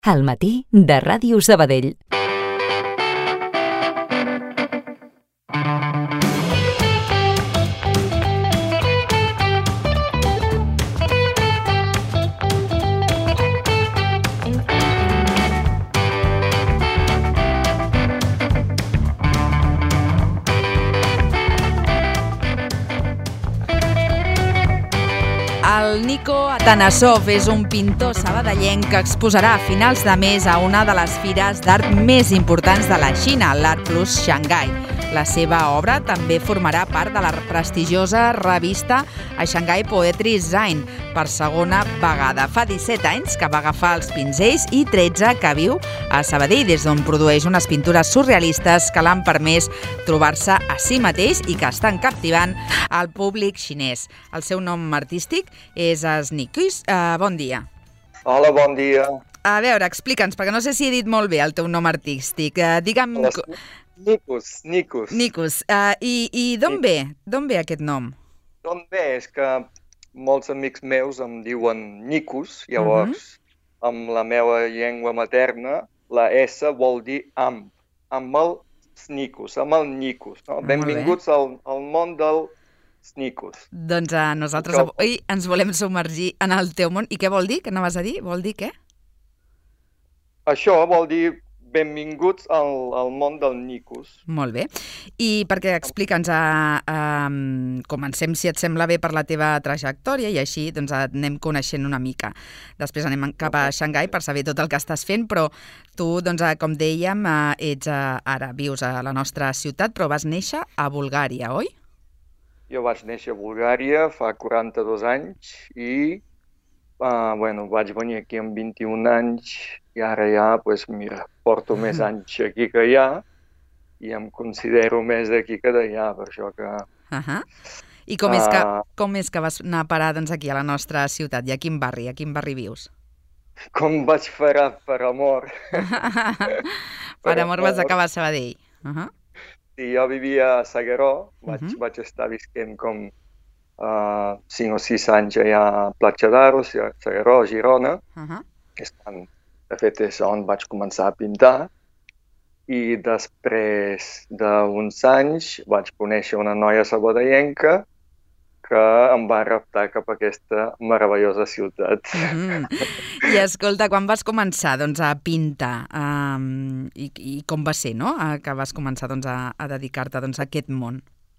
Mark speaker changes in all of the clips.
Speaker 1: Al matí de Ràdio Sabadell.
Speaker 2: El Nico Atanasov és un pintor sabadellenc que exposarà a finals de mes a una de les fires d'art més importants de la Xina, l'Art Plus Shanghai. La seva obra també formarà part de la prestigiosa revista a Shanghai Poetry Zine per segona vegada. Fa 17 anys que va agafar els pinzells i 13 que viu a Sabadell, des d'on produeix unes pintures surrealistes que l'han permès trobar-se a si mateix i que estan captivant al públic xinès. El seu nom artístic és Snicus. Bon dia.
Speaker 3: Hola, bon dia.
Speaker 2: A veure, explica'ns, perquè no sé si he dit molt bé el teu nom artístic. Digue'm...
Speaker 3: Nicus.
Speaker 2: Nicus. I d'on ve? D'on ve aquest nom?
Speaker 3: D'on ve? És que molts amics meus em diuen Nicus, llavors, amb la meva llengua materna, la S vol dir amb el Nicus, amb el Nicus. No? Benvinguts al món del Nicus.
Speaker 2: Doncs nosaltres avui ens volem submergir en el teu món. I què vol dir? Què anaves a dir? Vol dir què?
Speaker 3: Això vol dir benvinguts al món del Nicus.
Speaker 2: Molt bé. I perquè explica'ns, comencem, si et sembla bé, per la teva trajectòria i així doncs et anem coneixent una mica. Després anem cap a Shanghai per saber tot el que estàs fent, però tu, doncs, com dèiem, ara vius a la nostra ciutat, però vas néixer a Bulgària, oi?
Speaker 3: Jo vaig néixer a Bulgària fa 42 anys i vaig venir aquí amb 21 anys i ara ja, mira, porto més anys aquí que allà i em considero més d'aquí que d'allà, per això que...
Speaker 2: I com és que vas anar a parar doncs, aquí a la nostra ciutat i a quin barri vius?
Speaker 3: Com vaig fer per amor.
Speaker 2: Per amor vas acabar a Sabadell.
Speaker 3: Sí, jo vivia a S'Agaró, vaig estar visquent com 5 o 6 anys allà a Platja d'Aro, S'Agaró, Girona, de fet és on vaig començar a pintar, i després d'uns anys vaig conèixer una noia sabadellenca que em va reptar cap a aquesta meravellosa ciutat.
Speaker 2: I escolta, quan vas començar a pintar i com va ser, no? Que vas començar a dedicar-te a aquest món?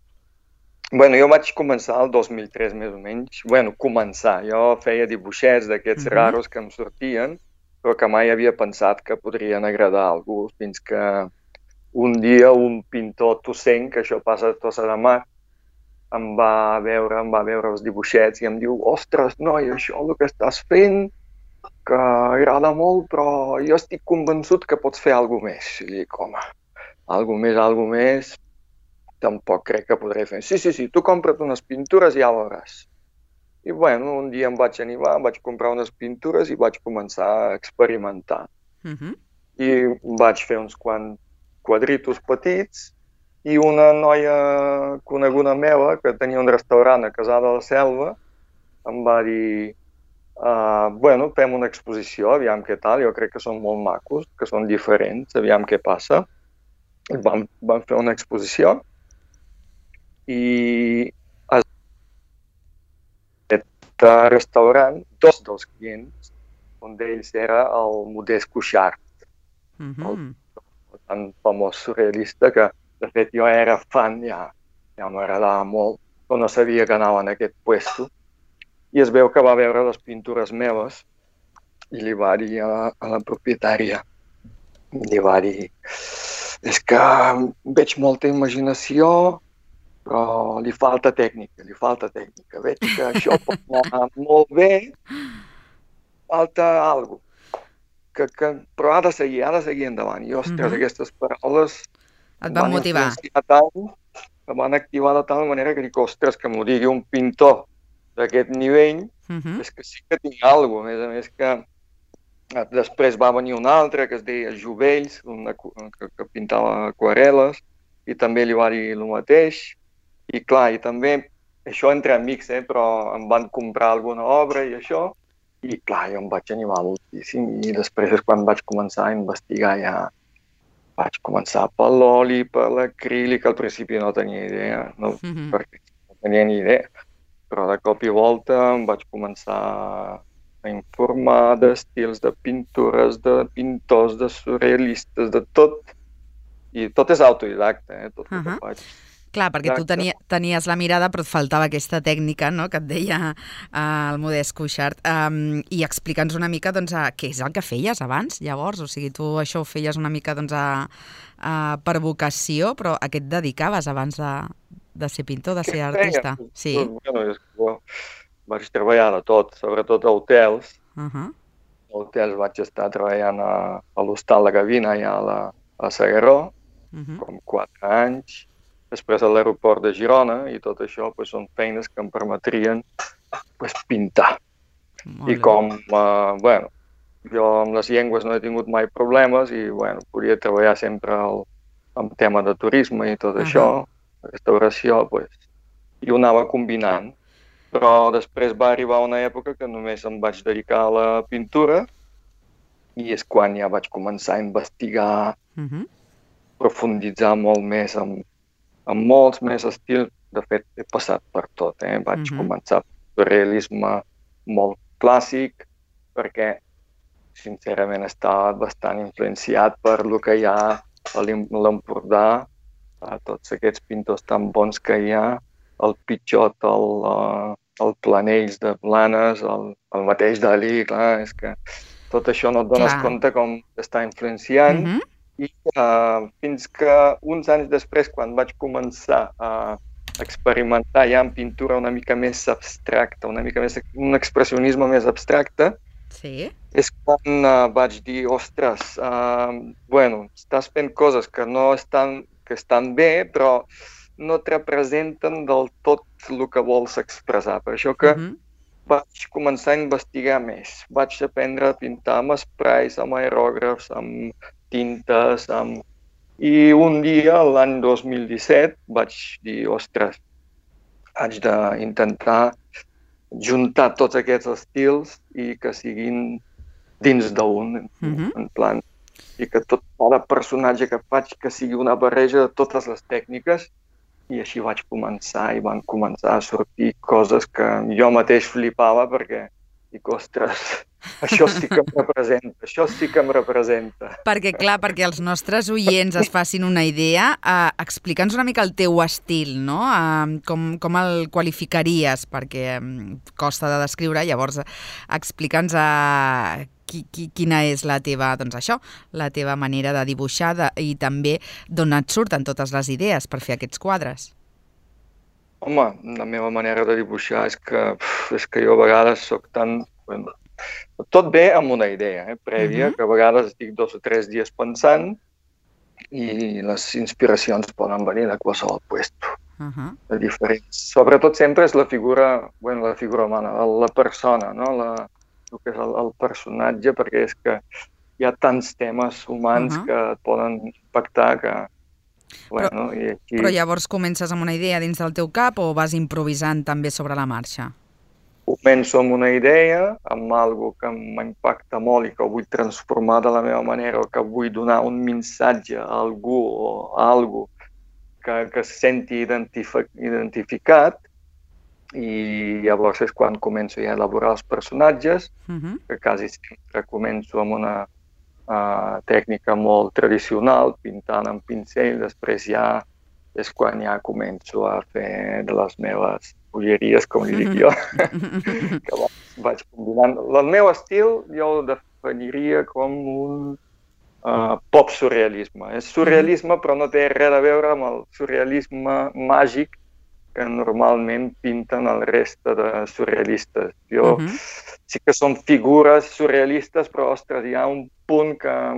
Speaker 3: Jo vaig començar el 2003 més o menys. Jo feia dibuixets d'aquests raros que em sortien, però que mai havia pensat que podrien agradar a algú, fins que un dia un pintor tossenc, que això passa a Tossa de Mar, em va veure els dibuixets i em diu: ostres, noi, això el que estàs fent, que agrada molt, però jo estic convençut que pots fer alguna més. I dic: home, alguna més, tampoc crec que podré fer. Sí, tu compra't unes pintures i ja ho veuràs. I un dia em vaig animar, vaig comprar unes pintures i vaig començar a experimentar. I vaig fer uns quants quadritos petits i una noia coneguda meva que tenia un restaurant a Cassà de la Selva em va dir: fem una exposició, aviam què tal, jo crec que són molt macos, que són diferents, aviam què passa. I vam fer una exposició i de restaurant, dos dels clients, un d'ells era el Modest Cuixart, el tan famós surrealista que, de fet, jo era fan, ja m'agradava molt, però no sabia que anava en aquest puesto. I es veu que va veure les pintures meves i li va dir a la propietària, li va dir: és que veig molta imaginació, però li falta tècnica. Veig que això pot anar molt bé, falta alguna cosa. Però ha de seguir endavant. I, ostres, aquestes paraules
Speaker 2: et van motivar.
Speaker 3: Em van activar de tal manera que dic: ostres, que m'ho digui un pintor d'aquest nivell, és que sí que tinc alguna cosa. A més que després va venir un altre que es deia Jovells, que pintava aquarel·les, i també li va dir el mateix. I clar, i també, això entre amics, però em van comprar alguna obra i això, I clar, jo em vaig animar moltíssim i després és quan vaig començar a investigar ja. Vaig començar per l'oli, per l'acrílic, al principi no tenia idea, no, perquè no tenia ni idea, però de cop i volta em vaig començar a informar d'estils, de pintures, de pintors, de surrealistes, de tot, i tot és autodidacta, tot el que faig.
Speaker 2: Clar, perquè tu tenies la mirada, però et faltava aquesta tècnica, no?, que et deia el Modest Cuixart. I explica'ns una mica, doncs, què és el que feies abans, llavors? O sigui, tu això ho feies una mica, doncs, per vocació, però a què et dedicaves abans de ser pintor, de ser artista?
Speaker 3: Sí. Bueno, vaig treballar de tot, sobretot a hotels. A hotels vaig estar treballant a l'Hostal de Gavina, allà a S'Agaró, com 4 anys. Després a l'aeroport de Girona, i tot això són feines que em permetrien pintar. I com, jo amb les llengües no he tingut mai problemes i, podia treballar sempre en tema de turisme i tot això, restauració, i ho anava combinant. Però després va arribar una època que només em vaig dedicar a la pintura i és quan ja vaig començar a investigar, profunditzar molt més amb molts més estils. De fet, he passat per tot. Vaig començar amb surrealisme molt clàssic, perquè, sincerament, estava bastant influenciat per el que hi ha a l'Empordà, tots aquests pintors tan bons que hi ha, el Pitxot, el Planells de Blanes, el mateix Dalí, clar, és que tot això no et dones compte com està influenciant. I fins que uns anys després, quan vaig començar a experimentar ja en pintura una mica més abstracta, una mica més un expressionisme més abstracte, és quan vaig dir, ostres, estàs fent coses que estan bé, però no et representen del tot el que vols expressar. Per això que vaig començar a investigar més. Vaig aprendre a pintar amb sprays, amb aerògrafs, amb tintes, i un dia, l'any 2017, vaig dir, ostres, haig d'intentar juntar tots aquests estils i que siguin dins d'un, en plan, i que cada personatge que faig que sigui una barreja de totes les tècniques, i així vaig començar i van començar a sortir coses que jo mateix flipava perquè dic, ostres, això sí que em representa,
Speaker 2: Perquè, clar, perquè els nostres oients es facin una idea, explica'ns una mica el teu estil, no? Com el qualificaries, perquè costa de descriure, llavors explica'ns quina és la teva, doncs això, la teva manera de dibuixar i també d'on et surten totes les idees per fer aquests quadres.
Speaker 3: Home, la meva manera de dibuixar és que jo a vegades soc tan... Tot ve amb una idea prèvia, que a vegades estic 2 o 3 dies pensant i les inspiracions poden venir de qualsevol puesto. De diferents. Sobretot sempre és la figura humana, la persona, no? El que és el personatge, perquè és que hi ha tants temes humans que et poden impactar que...
Speaker 2: Però llavors comences amb una idea dins del teu cap o vas improvisant també sobre la marxa?
Speaker 3: Començo amb una idea, amb alguna que m'impacta molt i que vull transformar de la meva manera o que vull donar un missatge a algú o a algú que se senti identificat, i llavors és quan començo ja a elaborar els personatges, que quasi sempre començo amb una tècnica molt tradicional, pintant amb pincell, després ja és quan ja començo a fer de les meves bogeries, com li dic jo, que vaig combinant. El meu estil jo ho definiria com un pop surrealisme. És surrealisme, però no té res a veure amb el surrealisme màgic que normalment pinten el reste de surrealistes. Jo sí que són figures surrealistes, però, ostres, hi ha un punt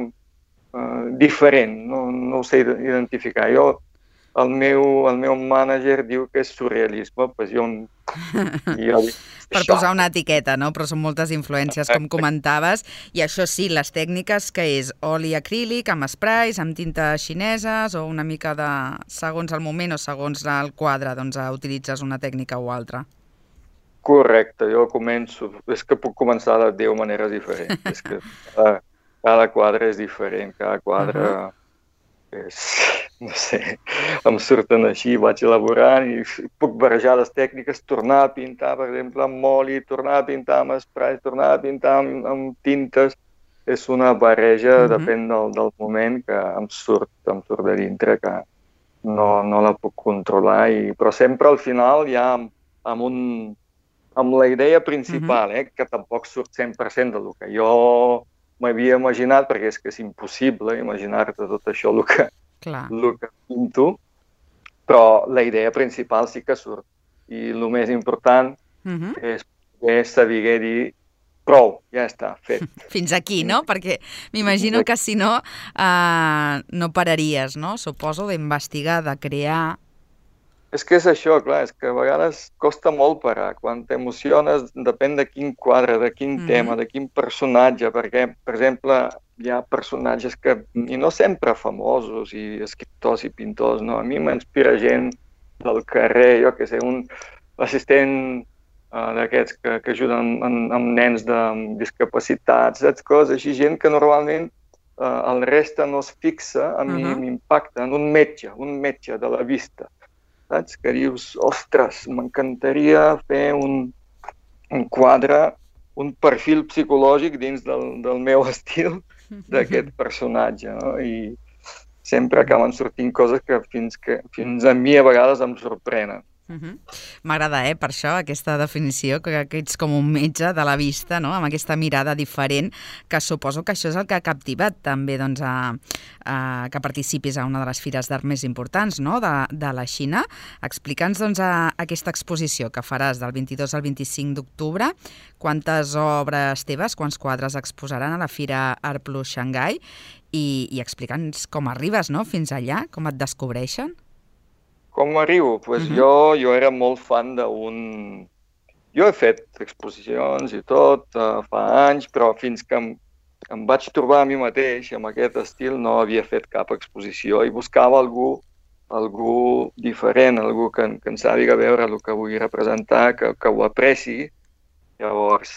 Speaker 3: diferent, no ho sé identificar. El meu mànager diu que és surrealisme, doncs jo dic...
Speaker 2: Per posar una etiqueta, no? Però són moltes influències, com comentaves, i això sí, les tècniques, que és oli acrílic, amb sprays, amb tintes xineses, o una mica de... segons el moment o segons el quadre, doncs utilitzes una tècnica o altra.
Speaker 3: Correcte, jo començo... És que puc començar de 10 maneres diferents. És que cada quadre és diferent, cada quadre és... No sé, em surten així, vaig elaborant i puc barrejar les tècniques, tornar a pintar, per exemple, amb oli, tornar a pintar amb spray, tornar a pintar amb tintes. És una barreja, depèn del moment, que em surt de dintre, que no la puc controlar, però sempre al final ja amb la idea principal, que tampoc surt 100% del que jo m'havia imaginat, perquè és que és impossible imaginar-te tot això, el que pinto, però la idea principal sí que surt. I el més important és poder saber dir prou, ja està, fet.
Speaker 2: Fins aquí, no? Perquè m'imagino que si no, no pararies, no? Suposo, d'investigar, de crear...
Speaker 3: És que és això, clar, és que a vegades costa molt parar. Quan t'emociones, depèn de quin quadre, de quin tema, de quin personatge, perquè, per exemple, hi ha personatges que, i no sempre famosos, i escriptors i pintors, no? A mi m'inspira gent del carrer, jo que sé, un assistent d'aquests que ajuden amb nens amb discapacitats, saps? Coses així, gent que normalment el reste no es fixa, a mi m'impacta, un metge de la vista. Saps? Que dius, ostres, m'encantaria fer un quadre, un perfil psicològic dins del meu estil d'aquest personatge, no? I sempre acaben sortint coses que fins a mi a vegades em sorprenen.
Speaker 2: M'agrada, per això, aquesta definició, que ets com un metge de la vista, no? Amb aquesta mirada diferent, que suposo que això és el que ha captivat també doncs, que participis a una de les fires d'art més importants, no? de la Xina. Explica'ns doncs, aquesta exposició que faràs del 22 al 25 d'octubre, quantes obres teves, quants quadres exposaran a la Fira Art Plus Xangai, i explica'ns com arribes, no? Fins allà, com et descobreixen.
Speaker 3: Com arribo? Pues jo era molt fan d'un... Jo he fet exposicions i tot fa anys, però fins que em vaig trobar a mi mateix amb aquest estil no havia fet cap exposició i buscava algú diferent, algú que en sàpiga veure el que vull representar, que ho apreci. Llavors,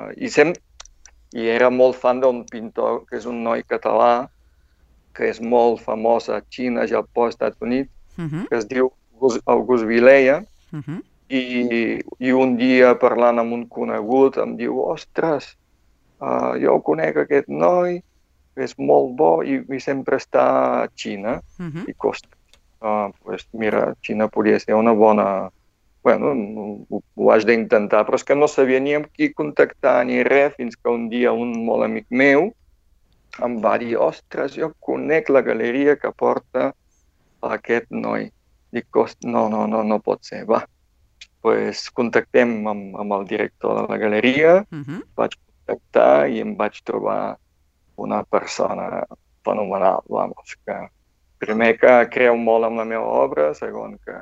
Speaker 3: i era molt fan d'un pintor que és un noi català, que és molt famós a Xina, Japó, Estats Units, que es diu August Vilella, i un dia parlant amb un conegut em diu, ostres, jo conec aquest noi, és molt bo i sempre està a Xina, i costa. Pues mira, Xina podria ser una bona... Bueno, ho has d'intentar, però és que no sabia ni amb qui contactar ni res, fins que un dia un molt amic meu em va dir, ostres, jo conec la galeria que porta aquest noi. Dic, no pot ser, va. Pues contactem amb el director de la galeria, vaig contactar i em vaig trobar una persona fenomenal, vamos, que primer que creu molt en la meva obra, segon que...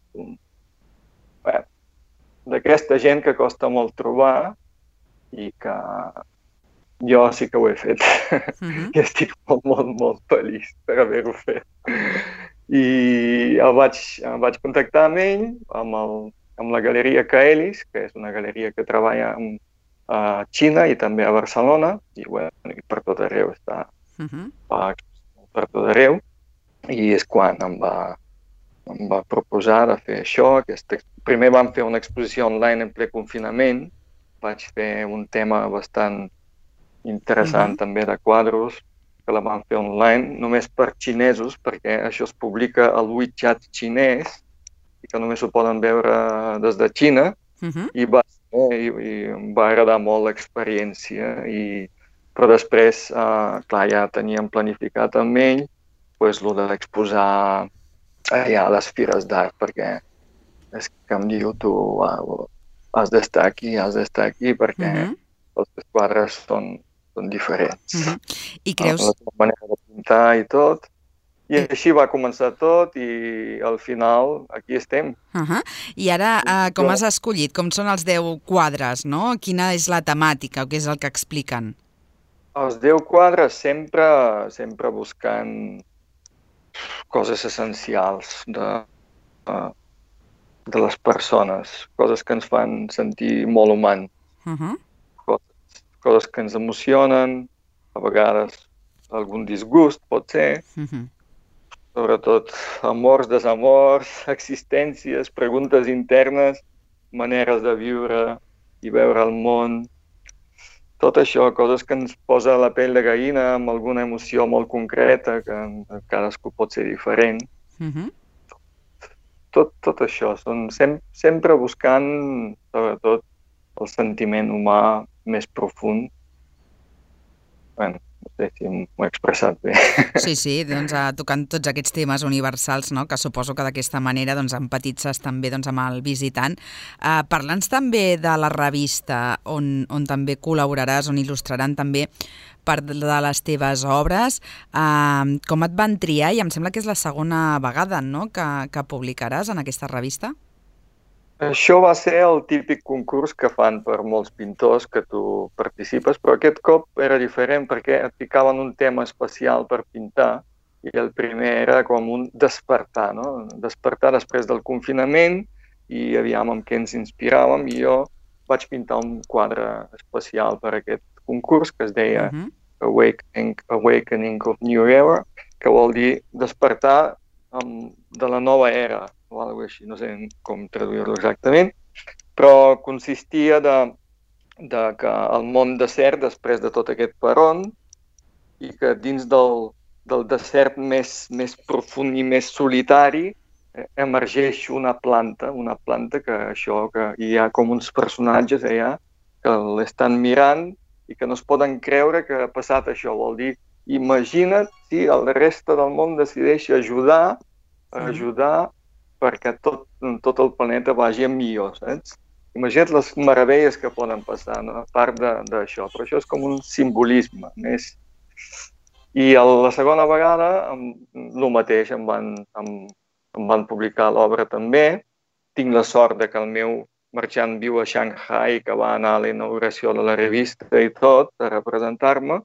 Speaker 3: d'aquesta gent que costa molt trobar i que jo sí que ho he fet. I estic molt feliç per haver-ho fet. I el vaig contactar amb ell, amb la galeria Kaelis, que és una galeria que treballa a Xina i també a Barcelona, i per tot arreu està per tot arreu, i és quan em va proposar de fer això. Primer vam fer una exposició online en ple confinament, vaig fer un tema bastant interessant també de quadros, que la van fer online, només per xinesos, perquè això es publica al WeChat xinès, i que només ho poden veure des de Xina, i em va agradar molt l'experiència, però després, clar, ja teníem planificat amb ell el d'exposar allà a les fires d'art, perquè és que em diu, tu has d'estar aquí, perquè els quadres són diferents.
Speaker 2: I creus...
Speaker 3: La manera de pintar i tot. I així va començar tot i al final aquí estem.
Speaker 2: I ara, com has escollit? Com són els 10 quadres, no? Quina és la temàtica o què és el que expliquen?
Speaker 3: Els 10 quadres sempre buscant coses essencials de les persones, coses que ens fan sentir molt humans, coses que ens emocionen, a vegades algun disgust pot ser, sobretot amors, desamors, existències, preguntes internes, maneres de viure i veure el món. Tot això, coses que ens posa la pell de gallina amb alguna emoció molt concreta, que cadascú pot ser diferent. Tot això, són sempre buscant, sobretot, el sentiment humà més profund. Bueno, no sé si m'ho he expressat bé.
Speaker 2: Sí, doncs tocant tots aquests temes universals, no? Que suposo que d'aquesta manera empatitzes també amb el visitant. Parla'ns també de la revista on també col·laboraràs, on il·lustraran també part de les teves obres. Com et van triar? I em sembla que és la segona vegada, no?, que publicaràs en aquesta revista.
Speaker 3: Això va ser el típic concurs que fan per molts pintors que tu participes, però aquest cop era diferent perquè et ficaven un tema especial per pintar i el primer era com un despertar, no? Despertar després del confinament i aviam amb què ens inspiràvem i jo vaig pintar un quadre especial per aquest concurs que es deia Awakening of New Era, que vol dir despertar de la nova era o alguna cosa així, no sé com traduir-lo exactament, però consistia de que el món desert, després de tot aquest peron, i que dins del desert més profund i més solitari emergeix una planta que hi ha com uns personatges allà que l'estan mirant i que no es poden creure que ha passat això. Vol dir, imagina't si el reste del món decideix ajudar perquè tot el planeta vagi a millor, saps? Imagina't les meravelles que poden passar, no? A part d'això. Però això és com un simbolisme més. I la segona vegada, el mateix, em van publicar l'obra també. Tinc la sort que el meu marxant viu a Shanghai, que va anar a la inauguració de la revista i tot, a representar-me.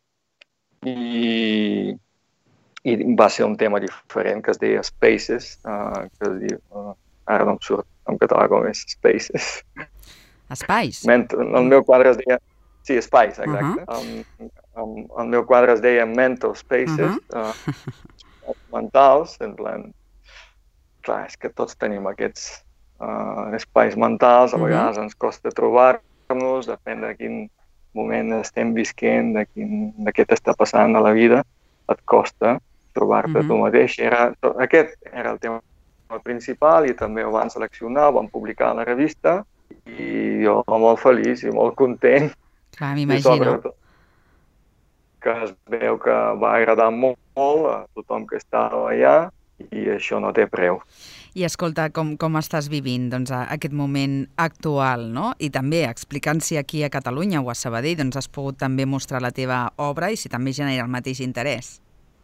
Speaker 3: I va ser un tema diferent, que es deia Spaces, que es diu, ara no em surt en català com és Spaces.
Speaker 2: Espais?
Speaker 3: El meu quadre es deia... Sí, espais, exacte. El meu quadre es deia Mental Spaces, mentals, en plan... Clar, és que tots tenim aquests espais mentals, a vegades ens costa trobar-nos, depèn de quin moment estem visquent, de què t'està passant a la vida, et costa trobar-te tu mateix. Aquest era el tema principal i també ho van seleccionar, ho van publicar a la revista i jo molt feliç i molt content.
Speaker 2: Clar, m'imagino.
Speaker 3: I sobretot que es veu que va agradar molt a tothom que estava allà i això no té preu.
Speaker 2: I escolta, com estàs vivint aquest moment actual, no? I també explicant si aquí a Catalunya o a Sabadell has pogut també mostrar la teva obra i si també genera el mateix interès.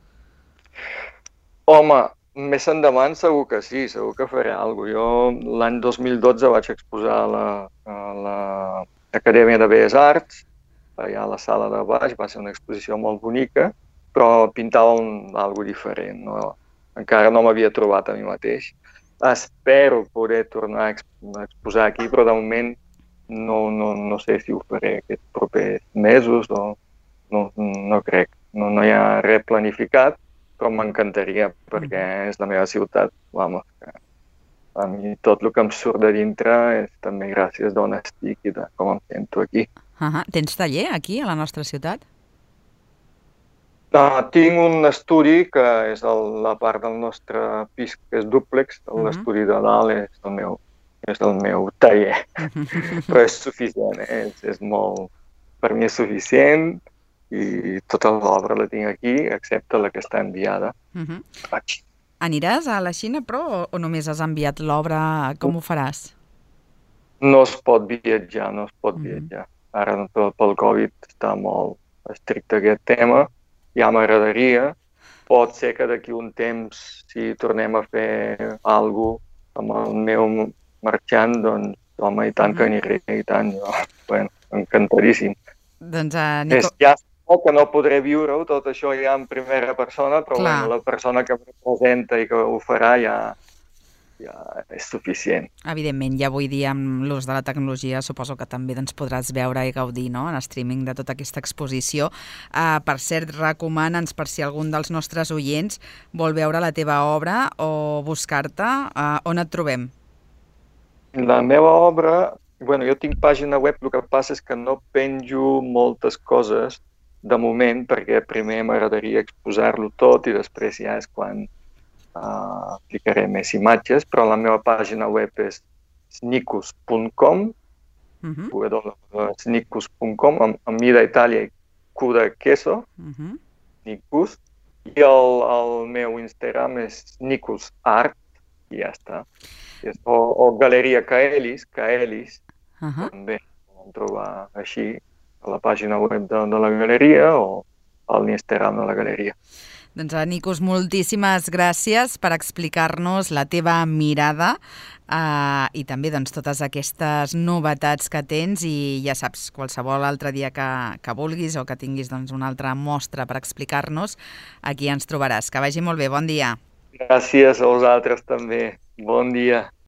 Speaker 3: Home, més endavant segur que sí, segur que faré alguna cosa. Jo l'any 2012 vaig exposar a l'Acadèmia de Belles Arts, allà a la sala de baix, va ser una exposició molt bonica, però pintava alguna cosa diferent, no? Encara no m'havia trobat a mi mateix. Espero poder tornar a exposar aquí, però de moment no sé si ho faré aquests propers mesos o no crec. No hi ha res planificat, però m'encantaria perquè és la meva ciutat. Vamos, a mi tot el que em surt de dintre és també gràcies d'on estic i de com em sento aquí.
Speaker 2: Tens taller aquí, a la nostra ciutat?
Speaker 3: Tinc un estudi que és la part del nostre pis que és dúplex, l'estudi de dalt és el meu taller, però és suficient, és molt, per mi és suficient i tota l'obra la tinc aquí, excepte la que està enviada.
Speaker 2: Aniràs a la Xina, però, o només has enviat l'obra? Com ho faràs?
Speaker 3: No es pot viatjar, Ara pel Covid està molt estricte aquest tema. Ja m'agradaria. Pot ser que d'aquí un temps, si tornem a fer alguna cosa amb el meu marxant, doncs, home, i tant que aniré, i tant. Bueno, encantadíssim.
Speaker 2: Doncs,
Speaker 3: ja que no podré viure-ho, tot això ja en primera persona, però bueno, la persona que em representa i que ho farà ja ja és suficient.
Speaker 2: Evidentment, ja avui dia amb l'ús de la tecnologia suposo que també podràs veure i gaudir, no?, en streaming de tota aquesta exposició. Per cert, recomana'ns, per si algun dels nostres oients vol veure la teva obra o buscar-te, on et trobem?
Speaker 3: La meva obra, jo tinc pàgina web, el que passa és que no penjo moltes coses de moment, perquè primer m'agradaria exposar-lo tot i després ja és quan ficaré més imatges, però la meva pàgina web és snikus.com, snikus.com, amb I d'Itàlia i Q de queso, Snikus, i el meu Instagram és snikusart, i ja està. O Galeria Kaelis, també em trobar així, a la pàgina web de la galeria o a l'Instagram de la galeria.
Speaker 2: Doncs, Nikos, moltíssimes gràcies per explicar-nos la teva mirada i també totes aquestes novetats que tens, i ja saps, qualsevol altre dia que vulguis o que tinguis una altra mostra per explicar-nos, aquí ens trobaràs. Que vagi molt bé, bon dia.
Speaker 3: Gràcies a vosaltres també, bon dia.